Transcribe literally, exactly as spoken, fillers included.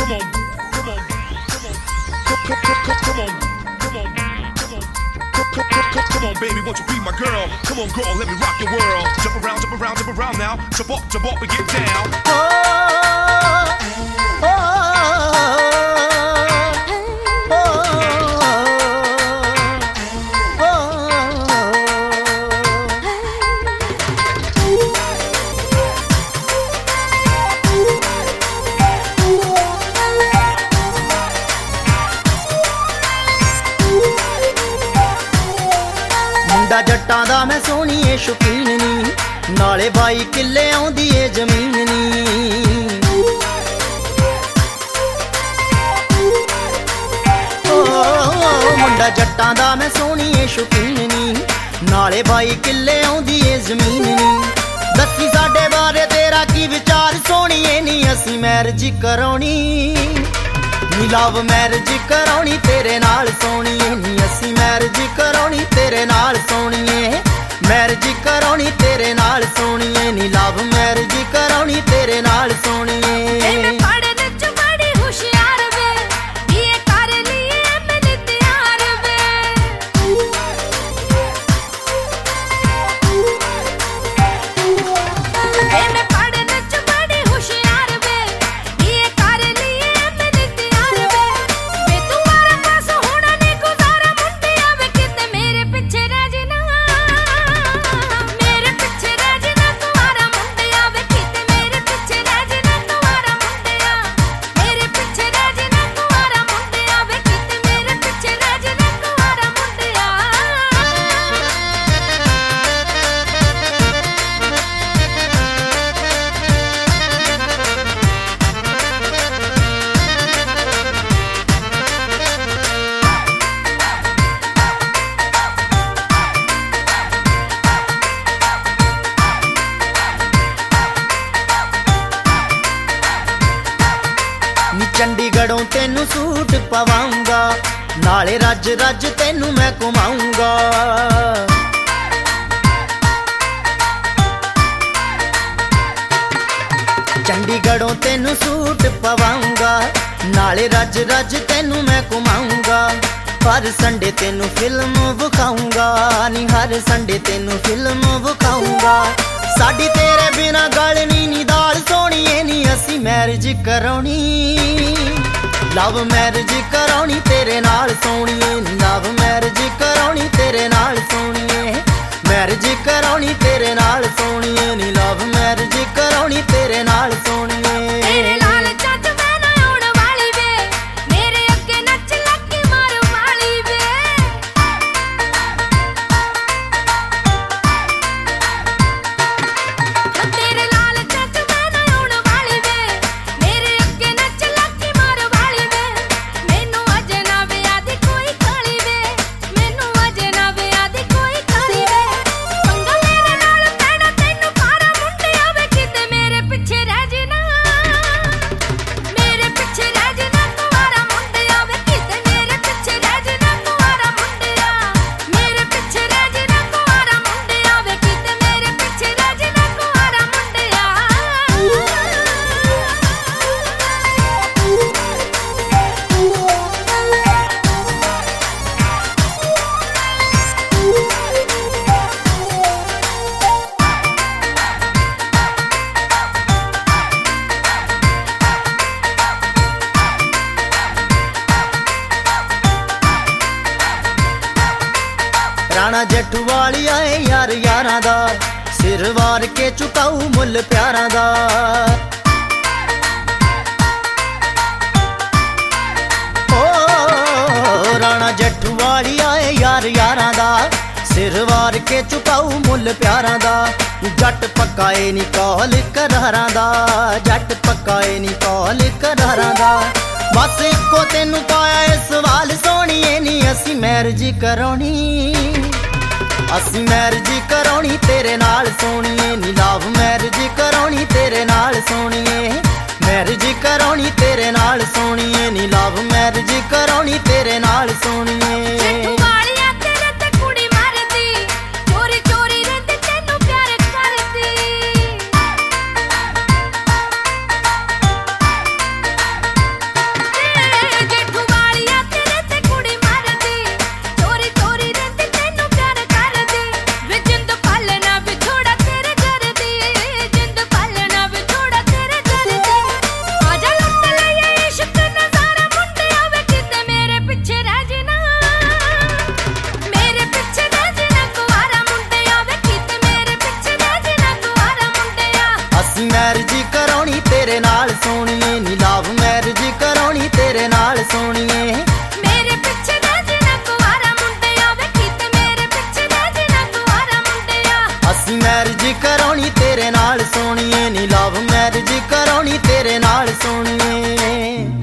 come on, come on, come on, come on, come on, come on, come on, come on, baby, won't you be my girl? Come on, girl, let me rock your world. Jump around, jump around, jump around now. Jump up, jump up and get down. Oh, oh, oh. ਮੁੰਡਾ ਜੱਟਾਂ ਦਾ ਮੈਂ ਸੋਹਣੀਏ ਸ਼ੌਕੀਨ ਨੀ, ਨਾਲੇ ਬਾਈ ਕਿੱਲੇ ਆਉਂਦੀ ਏ ਜ਼ਮੀਨ ਨੀ। ਓ ਮੁੰਡਾ ਜੱਟਾਂ ਦਾ ਮੈਂ ਸੋਹਣੀਏ ਸ਼ੌਕੀਨ ਨੀ, ਨਾਲੇ ਬਾਈ ਕਿੱਲੇ ਆਉਂਦੀ ਏ ਜ਼ਮੀਨ ਨੀ। ਦੱਸੀ ਸਾਡੇ ਬਾਰੇ ਤੇਰਾ ਕੀ ਵਿਚਾਰ ਸੋਹਣੀਏ ਨੀ, ਅਸੀਂ ਮੈਰਿਜ ਕਰਾਉਣੀ ਨੀ, ਲਵ ਮੈਰਿਜ ਕਰਾਉਣੀ ਤੇਰੇ ਨਾਲ ਸੋਹਣੀਏ ਨੀ, ਅਸੀਂ ਮੈਰਿਜ ਕਰਾਉਣੀ ਤੇਰੇ ਨਾਲ ਸੋਹਣੀਏ, ਮੈਰਿਜ ਕਰਾਉਣੀ ਤੇਰੇ ਨਾਲ ਸੋਹਣੀਏ ਨੀ, ਲਵ ਮੈਰਿਜ ਕਰਾਉਣੀ ਤੇਰੇ ਨਾਲ ਸੋਹਣੀਏ। चंडीगढ़ों तेनू सूट पवाऊंगा, नाले रज रज तेनू मैं घुमाऊंगा। चंडीगढ़ों तेनू सूट पवाऊंगा, नाले रज रज तेनू मैं घुमाऊंगा। हर संडे तेनू फिल्म विखाऊंगा नी, हर संडे तेनू फिल्म विखाऊंगा। साडी तेरे बिना गल नी नी दाल सोहणीए नी, असी मैरिज कराउणी, लव मैरिज कराउणी तेरे नाल सोहणीए नी, लव मैरिज कराउणी तेरे नाल सोहणीए, मैरिज कराउणी तेरे नाल सोहणीए नी, लव मैरिज कराउणी तेरे नाल सोहणीए। राणा जट्टू वाली आए यार यारां दा, सिर वार के चुकाऊ मुल प्यारां दा। ओ राणा जट्टू वाली आए यार यारां दा, सिर वार के चुकाऊ मुल प्यारां दा। जट पक्काए नी कौल करारां दा, जट पक्काए नी कौल करारां दा। बस इको तेनू पाया ए सवाल सोहणीए नी, असी मैरिज कराउणी, असी मैरिज कराउणी तेरे नाल सोहणीए नी, लव मैरिज कराउणी तेरे नाल सोहणीए, मैरिज कराउणी तेरे नाल सोहणीए नी, लव मैरिज कराउणी तेरे नाल सोहणीए। तेरे नाल सोनिए नी लव मैरिज कराउणी तेरे नाल सोनिए मेरे पिछे दे जिना कुआरा मुंडिया वेखी ते मेरे पिछे दे जिना कुआरा मुंडिया असी मैरिज कराउणी तेरे नाल सोनिए नी लव मैरिज कराउणी तेरे नाल सोनिए